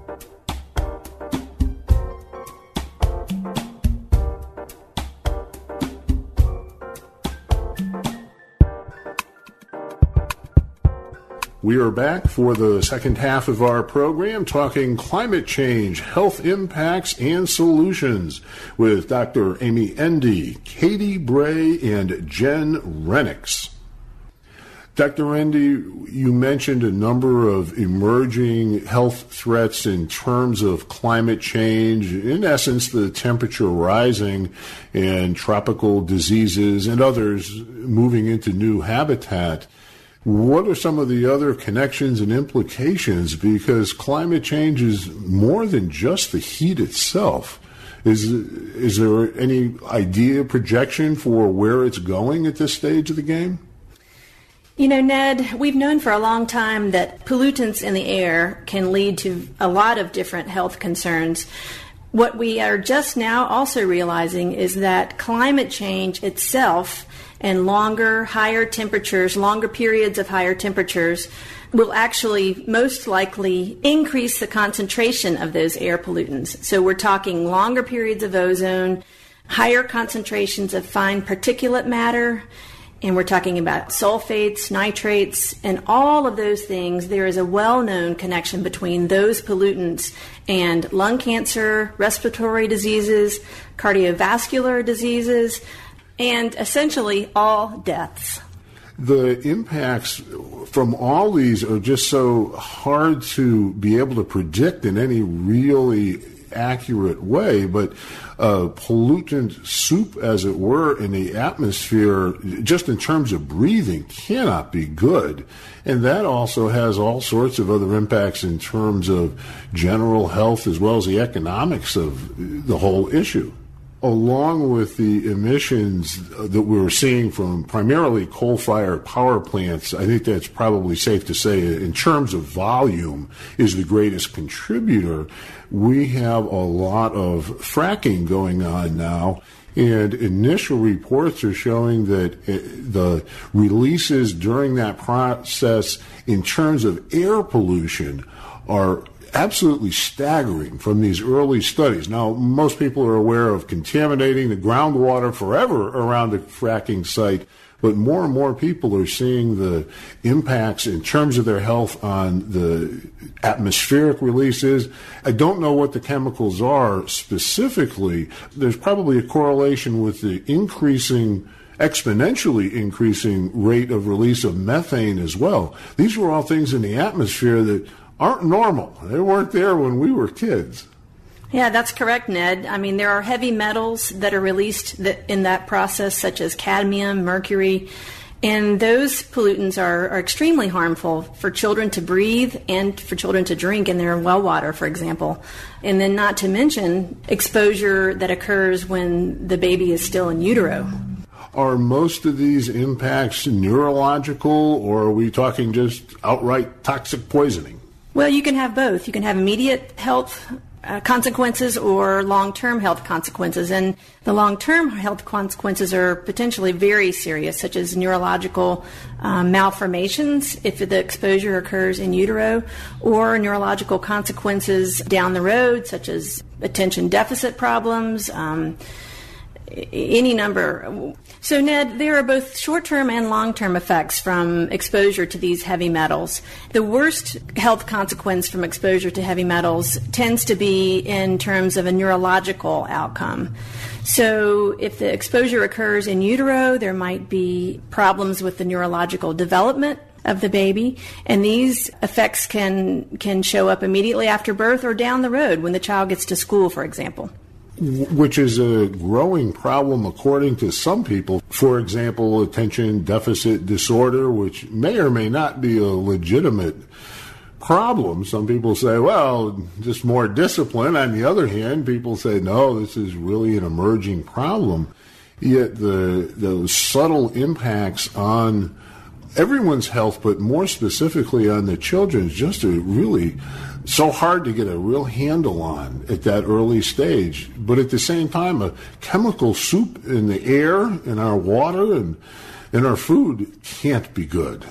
We are back for the second half of our program talking climate change, health impacts, and solutions with Dr. Amy Endy, Katie Bray, and Jen Rennicks. Dr. Endy, you mentioned a number of emerging health threats in terms of climate change, in essence, the temperature rising and tropical diseases and others moving into new habitat. What are some of the other connections and implications? Because climate change is more than just the heat itself. Is there any idea, projection for where it's going at this stage of the game? You know, Ned, we've known for a long time that pollutants in the air can lead to a lot of different health concerns. What we are just now also realizing is that climate change itself and longer, higher temperatures, longer periods of higher temperatures will actually most likely increase the concentration of those air pollutants. So we're talking longer periods of ozone, higher concentrations of fine particulate matter, and we're talking about sulfates, nitrates, and all of those things. There is a well-known connection between those pollutants and lung cancer, respiratory diseases, cardiovascular diseases, and essentially all deaths. The impacts from all these are just so hard to be able to predict in any really accurate way, but pollutant soup, as it were, in the atmosphere, just in terms of breathing, cannot be good. And that also has all sorts of other impacts in terms of general health as well as the economics of the whole issue. Along with the emissions that we're seeing from primarily coal-fired power plants, I think that's probably safe to say, in terms of volume, is the greatest contributor. We have a lot of fracking going on now, and initial reports are showing that the releases during that process in terms of air pollution are absolutely staggering from these early studies. Now, most people are aware of contaminating the groundwater forever around a fracking site, but more and more people are seeing the impacts in terms of their health on the atmospheric releases. I don't know what the chemicals are specifically. There's probably a correlation with the exponentially increasing rate of release of methane as well. These were all things in the atmosphere that aren't normal. They weren't there when we were kids. Yeah, that's correct, Ned. I mean, there are heavy metals that are released in that process, such as cadmium, mercury, and those pollutants are extremely harmful for children to breathe and for children to drink in their well water, for example. And then not to mention exposure that occurs when the baby is still in utero. Are most of these impacts neurological, or are we talking just outright toxic poisoning? Well, you can have both. You can have immediate health consequences or long-term health consequences. And the long-term health consequences are potentially very serious, such as neurological malformations if the exposure occurs in utero, or neurological consequences down the road, such as attention deficit problems, any number. So, Ned, there are both short-term and long-term effects from exposure to these heavy metals. The worst health consequence from exposure to heavy metals tends to be in terms of a neurological outcome. So if the exposure occurs in utero, there might be problems with the neurological development of the baby, and these effects can show up immediately after birth or down the road when the child gets to school, for example. Which is a growing problem according to some people. For example, attention deficit disorder, which may or may not be a legitimate problem. Some people say, well, just more discipline. On the other hand, people say, no, this is really an emerging problem. Yet those subtle impacts on everyone's health, but more specifically on the children's, just really so hard to get a real handle on at that early stage. But at the same time, a chemical soup in the air, in our water, and in our food can't be good.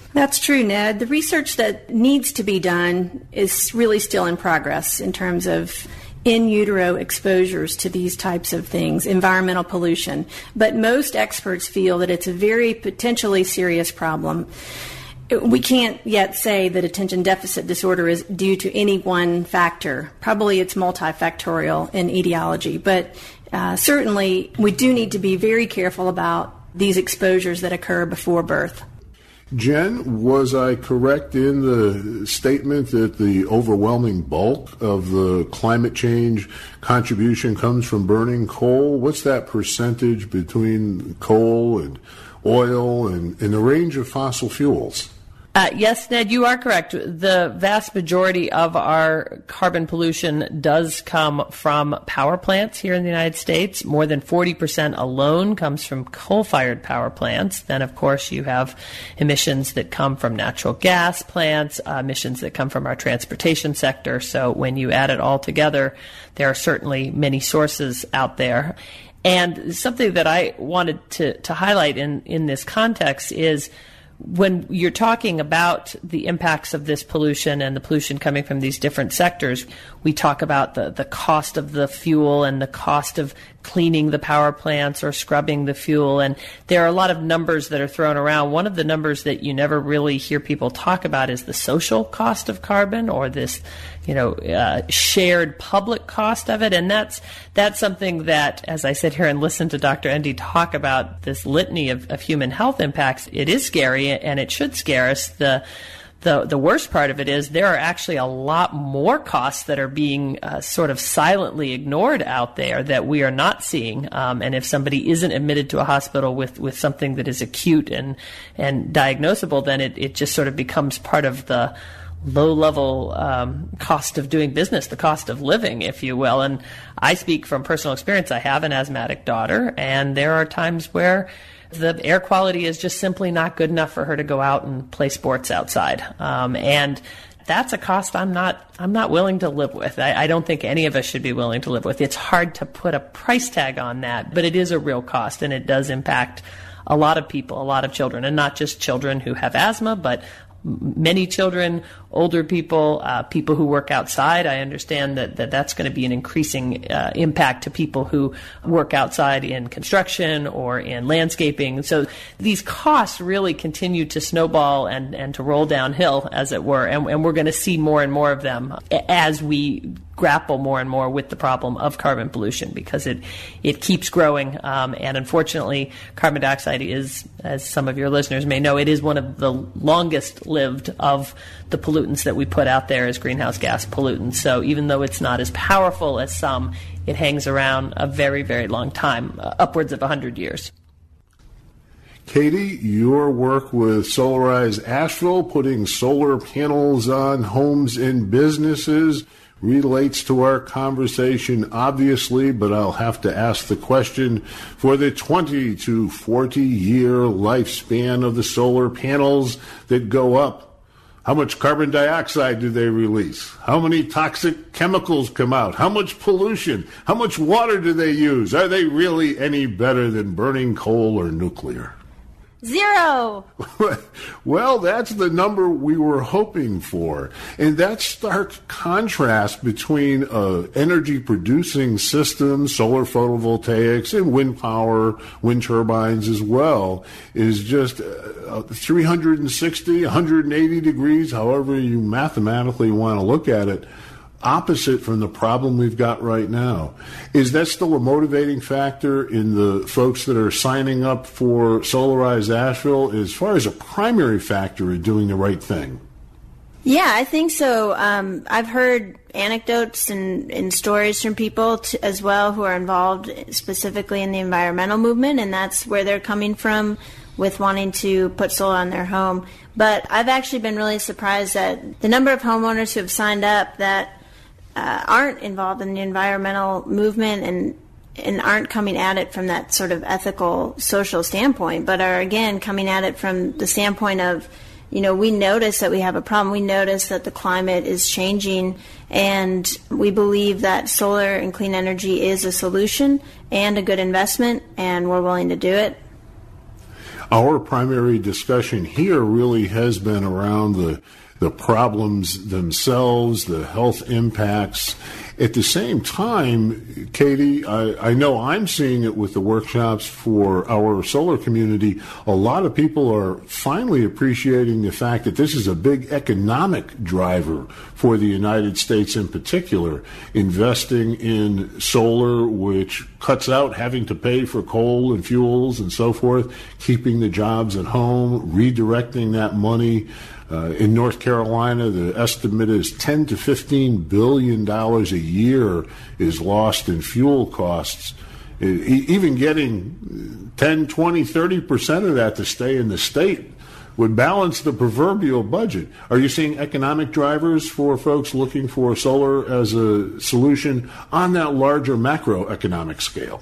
That's true, Ned. The research that needs to be done is really still in progress in terms of in utero exposures to these types of things, environmental pollution. But most experts feel that it's a very potentially serious problem. We can't yet say that attention deficit disorder is due to any one factor. Probably it's multifactorial in etiology, but certainly we do need to be very careful about these exposures that occur before birth. Jen, was I correct in the statement that the overwhelming bulk of the climate change contribution comes from burning coal? What's that percentage between coal and oil and the range of fossil fuels? Yes, Ned, you are correct. The vast majority of our carbon pollution does come from power plants here in the United States. More than 40% alone comes from coal-fired power plants. Then, of course, you have emissions that come from natural gas plants, emissions that come from our transportation sector. So when you add it all together, there are certainly many sources out there. And something that I wanted to highlight in this context is when you're talking about the impacts of this pollution and the pollution coming from these different sectors, we talk about the cost of the fuel and the cost of cleaning the power plants or scrubbing the fuel. And there are a lot of numbers that are thrown around. One of the numbers that you never really hear people talk about is the social cost of carbon, or this, shared public cost of it. And that's something that, as I sit here and listen to Dr. Endy talk about this litany of human health impacts, it is scary, and it should scare us. The worst part of it is there are actually a lot more costs that are being sort of silently ignored out there that we are not seeing. And if somebody isn't admitted to a hospital with something that is acute and diagnosable, then it just sort of becomes part of the low-level cost of doing business, the cost of living, if you will. And I speak from personal experience. I have an asthmatic daughter, and there are times where the air quality is just simply not good enough for her to go out and play sports outside. And that's a cost I'm not willing to live with. I don't think any of us should be willing to live with. It's hard to put a price tag on that, but it is a real cost, and it does impact a lot of people, a lot of children, and not just children who have asthma, but many children, older people, people who work outside. I understand that's going to be an increasing impact to people who work outside in construction or in landscaping. So these costs really continue to snowball and to roll downhill, as it were, and we're going to see more and more of them as we grapple more and more with the problem of carbon pollution, because it keeps growing. And unfortunately, carbon dioxide is, as some of your listeners may know, it is one of the longest lived of the pollutants that we put out there as greenhouse gas pollutants. So even though it's not as powerful as some, it hangs around a very, very long time, upwards of 100 years. Katie, your work with Solarize Asheville, putting solar panels on homes and businesses, relates to our conversation, obviously, but I'll have to ask the question, for the 20 to 40-year lifespan of the solar panels that go up, how much carbon dioxide do they release? How many toxic chemicals come out? How much pollution? How much water do they use? Are they really any better than burning coal or nuclear? 0. Well, that's the number we were hoping for. And that stark contrast between energy-producing systems, solar photovoltaics, and wind power, wind turbines as well, is just 360, 180 degrees, however you mathematically want to look at it, opposite from the problem we've got right now. Is that still a motivating factor in the folks that are signing up for Solarize Asheville as far as a primary factor in doing the right thing? Yeah, I think so. I've heard anecdotes and stories from people as well who are involved specifically in the environmental movement, and that's where they're coming from with wanting to put solar on their home. But I've actually been really surprised at the number of homeowners who have signed up that aren't involved in the environmental movement and aren't coming at it from that sort of ethical, social standpoint, but are, again, coming at it from the standpoint of, we notice that we have a problem. We notice that the climate is changing, and we believe that solar and clean energy is a solution and a good investment, and we're willing to do it. Our primary discussion here really has been around the problems themselves, the health impacts. At the same time, Katie, I know I'm seeing it with the workshops for our solar community. A lot of people are finally appreciating the fact that this is a big economic driver for the United States in particular, investing in solar, which cuts out having to pay for coal and fuels and so forth, keeping the jobs at home, redirecting that money. In North Carolina, the estimate is $10 to $15 billion a year is lost in fuel costs. Even getting 10, 20, 30% of that to stay in the state would balance the proverbial budget. Are you seeing economic drivers for folks looking for solar as a solution on that larger macroeconomic scale?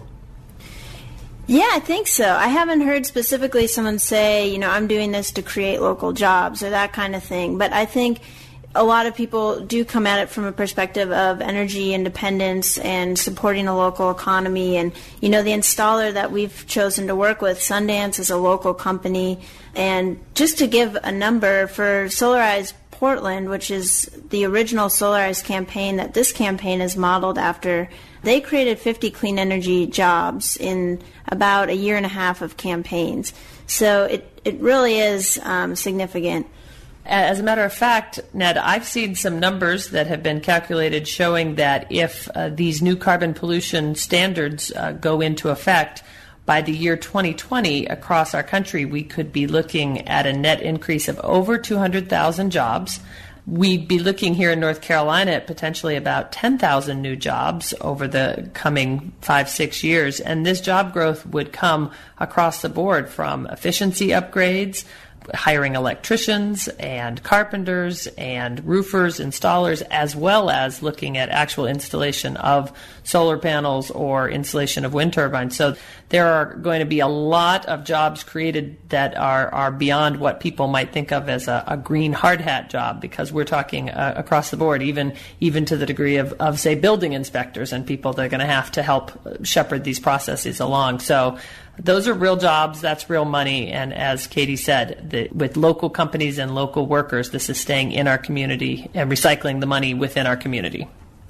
Yeah, I think so. I haven't heard specifically someone say, I'm doing this to create local jobs or that kind of thing. But I think a lot of people do come at it from a perspective of energy independence and supporting a local economy. And, the installer that we've chosen to work with, Sundance, is a local company. And just to give a number, for Solarize Portland, which is the original Solarize campaign that this campaign is modeled after, they created 50 clean energy jobs in about a year and a half of campaigns. So it really is significant. As a matter of fact, Ned, I've seen some numbers that have been calculated showing that if these new carbon pollution standards go into effect, by the year 2020 across our country, we could be looking at a net increase of over 200,000 jobs. We'd be looking here in North Carolina at potentially about 10,000 new jobs over the coming 5-6 years. And this job growth would come across the board from efficiency upgrades, hiring electricians and carpenters and roofers, installers, as well as looking at actual installation of solar panels or installation of wind turbines. So there are going to be a lot of jobs created that are beyond what people might think of as a green hard hat job, because we're talking across the board, even to the degree of say, building inspectors and people that are going to help shepherd these processes along. So those are real jobs, that's real money, and as Katie said, with local companies and local workers, this is staying in our community and recycling the money within our community.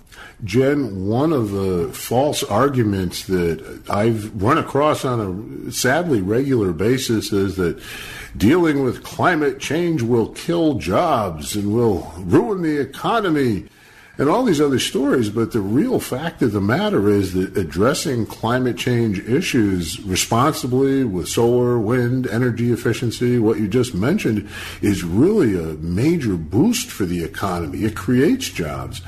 Jen, one of the false arguments that I've run across on a sadly regular basis is that dealing with climate change will kill jobs and will ruin the economy and all these other stories. But the real fact of the matter is that addressing climate change issues responsibly with solar, wind, energy efficiency, what you just mentioned, is really a major boost for the economy. It creates jobs.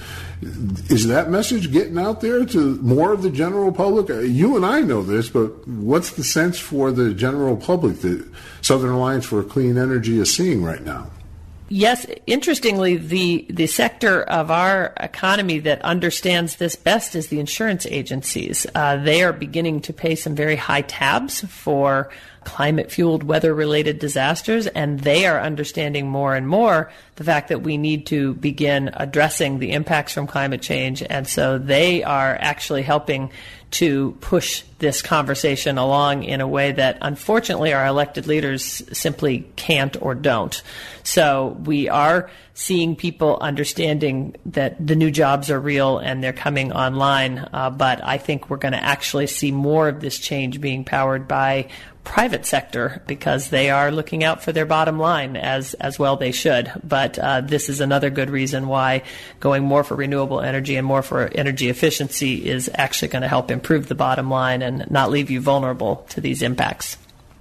Is that message getting out there to more of the general public? You and I know this, but what's the sense for the general public that Southern Alliance for Clean Energy is seeing right now? Yes, interestingly, the sector of our economy that understands this best is the insurance agencies. They are beginning to pay some very high tabs for climate-fueled weather-related disasters, and they are understanding more and more the fact that we need to begin addressing the impacts from climate change, and so they are actually helping to push this conversation along in a way that, unfortunately, our elected leaders simply can't or don't. So we are seeing people understanding that the new jobs are real and they're coming online, but I think we're going to actually see more of this change being powered by private sector because they are looking out for their bottom line as well they should. But this is another good reason why going more for renewable energy and more for energy efficiency is actually going to help improve the bottom line and not leave you vulnerable to these impacts.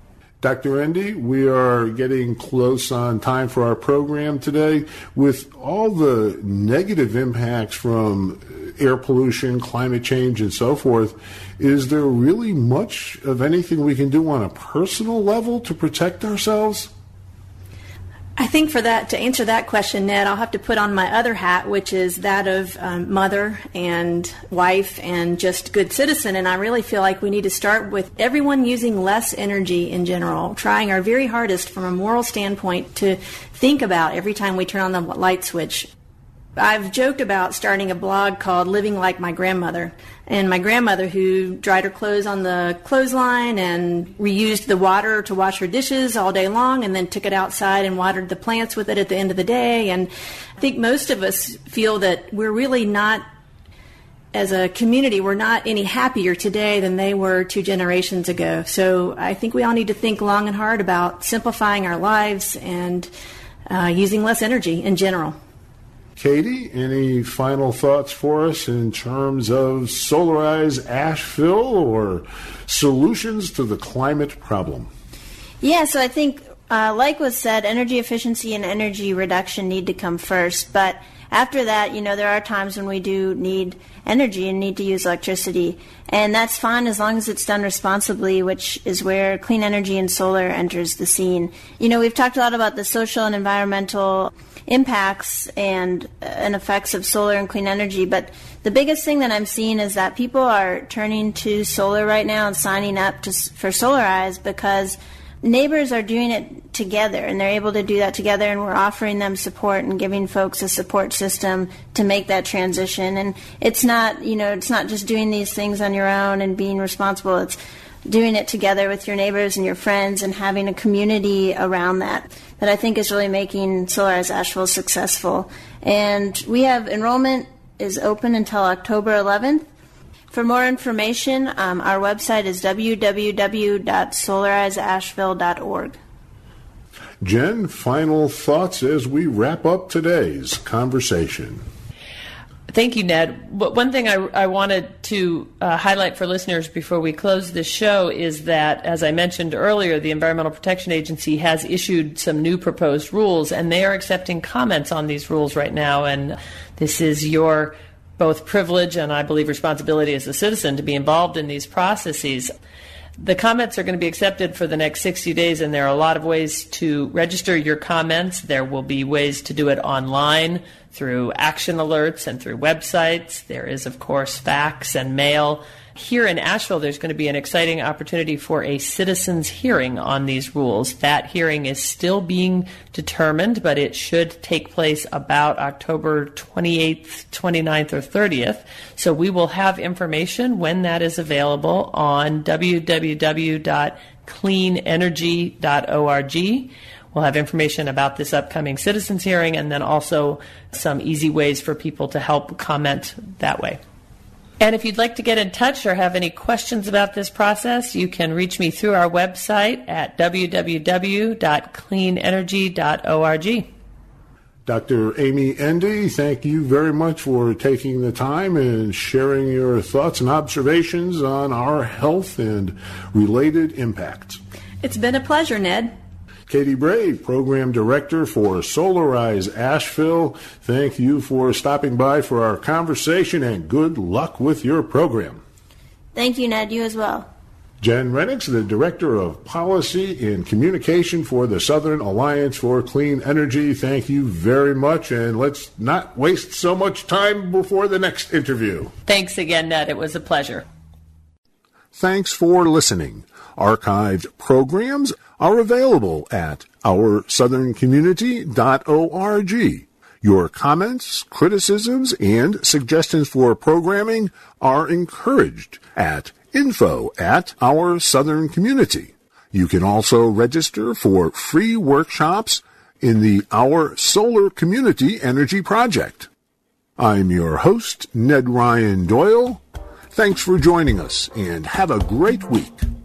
Dr. Endy, we are getting close on time for our program today. With all the negative impacts from air pollution, climate change, and so forth, is there really much of anything we can do on a personal level to protect ourselves? I think for that, to answer that question, Ned, I'll have to put on my other hat, which is that of mother and wife and just good citizen. And I really feel like we need to start with everyone using less energy in general, trying our very hardest from a moral standpoint to think about every time we turn on the light switch, I've joked about starting a blog called Living Like My Grandmother. And my grandmother, who dried her clothes on the clothesline and reused the water to wash her dishes all day long and then took it outside and watered the plants with it at the end of the day. And I think most of us feel that we're really not, as a community, we're not any happier today than they were 2 generations ago. So I think we all need to think long and hard about simplifying our lives and using less energy in general. Katie, any final thoughts for us in terms of Solarize Asheville or solutions to the climate problem? Yeah, so I think, like was said, energy efficiency and energy reduction need to come first. But after that, there are times when we do need energy and need to use electricity. And that's fine as long as it's done responsibly, which is where clean energy and solar enters the scene. We've talked a lot about the social and environmental impacts and effects of solar and clean energy, but the biggest thing that I'm seeing is that people are turning to solar right now and signing up for Solarize because neighbors are doing it together, and they're able to do that together, and we're offering them support and giving folks a support system to make that transition. And it's not just doing these things on your own and being responsible. It's doing it together with your neighbors and your friends and having a community around that I think is really making Solarize Asheville successful. And we have enrollment is open until October 11th. For more information, our website is www.solarizeasheville.org. Jen, final thoughts as we wrap up today's conversation. Thank you, Ned. One thing I wanted to highlight for listeners before we close this show is that, as I mentioned earlier, the Environmental Protection Agency has issued some new proposed rules, and they are accepting comments on these rules right now. And this is your both privilege and, I believe, responsibility as a citizen to be involved in these processes. The comments are going to be accepted for the next 60 days, and there are a lot of ways to register your comments. There will be ways to do it online through action alerts and through websites. There is, of course, fax and mail. Here in Asheville, there's going to be an exciting opportunity for a citizens' hearing on these rules. That hearing is still being determined, but it should take place about October 28th, 29th, or 30th. So we will have information when that is available on www.cleanenergy.org. We'll have information about this upcoming citizens' hearing and then also some easy ways for people to help comment that way. And if you'd like to get in touch or have any questions about this process, you can reach me through our website at www.cleanenergy.org. Dr. Amy Endy, thank you very much for taking the time and sharing your thoughts and observations on our health and related impacts. It's been a pleasure, Ned. Katie Bray, Program Director for Solarize Asheville, thank you for stopping by for our conversation, and good luck with your program. Thank you, Ned. You as well. Jen Renix, the Director of Policy and Communication for the Southern Alliance for Clean Energy, thank you very much, and let's not waste so much time before the next interview. Thanks again, Ned. It was a pleasure. Thanks for listening. Archived programs are available at OurSouthernCommunity.org. Your comments, criticisms, and suggestions for programming are encouraged at info@OurSouthernCommunity. You can also register for free workshops in the Our Solar Community Energy Project. I'm your host, Ned Ryan Doyle. Thanks for joining us, and have a great week.